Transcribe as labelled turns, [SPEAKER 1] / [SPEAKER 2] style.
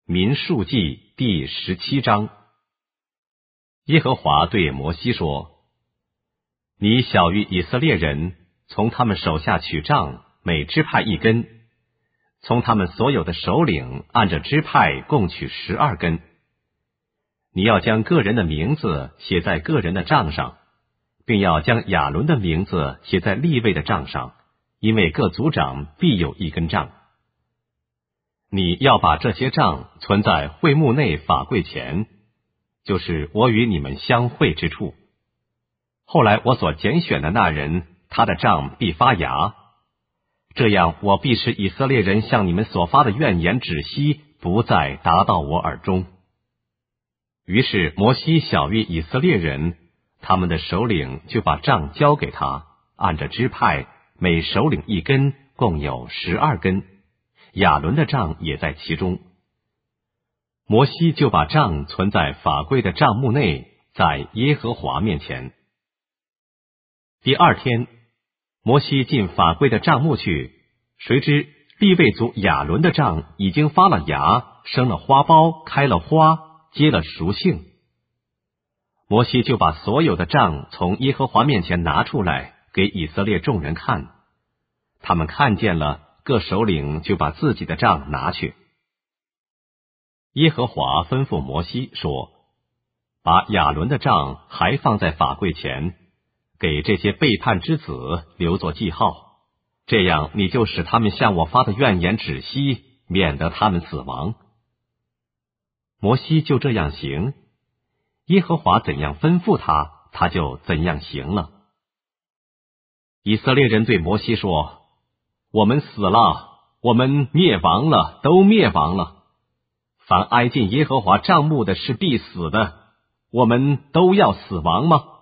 [SPEAKER 1] 民数记第17章。耶和华对摩西说：你晓谕以色列人，从他们手下取杖，每支派一根，从他们所有的首领按着支派共取12根。你要将个人的名字写在个人的杖上，并要将亚伦的名字写在利未的杖上，因为各族长必有一根杖。你要把这些杖存在会幕内法柜前，就是我与你们相会之处。后来我所拣选的那人，他的杖必发芽，这样我必使以色列人向你们所发的怨言止息，不再达到我耳中。于是摩西晓谕以色列人，他们的首领就把杖交给他，按着支派每首领一根，共有12根，亚伦的杖也在其中。摩西就把杖存在法柜的帐幕内，在耶和华面前。第二天，摩西进法柜的帐幕去，谁知利未族亚伦的杖已经发了芽，生了花苞，开了花，结了熟杏。摩西就把所有的杖从耶和华面前拿出来，给以色列众人看。他们看见了，各首领就把自己的杖拿去。耶和华吩咐摩西说：把亚伦的杖还放在法柜前，给这些背叛之子留作记号，这样你就使他们向我发的怨言止息，免得他们死亡。摩西就这样行，耶和华怎样吩咐他，他就怎样行了。以色列人对摩西说：我们死了，我们灭亡了，都灭亡了。凡挨近耶和华帐幕的是必死的，我们都要死亡吗？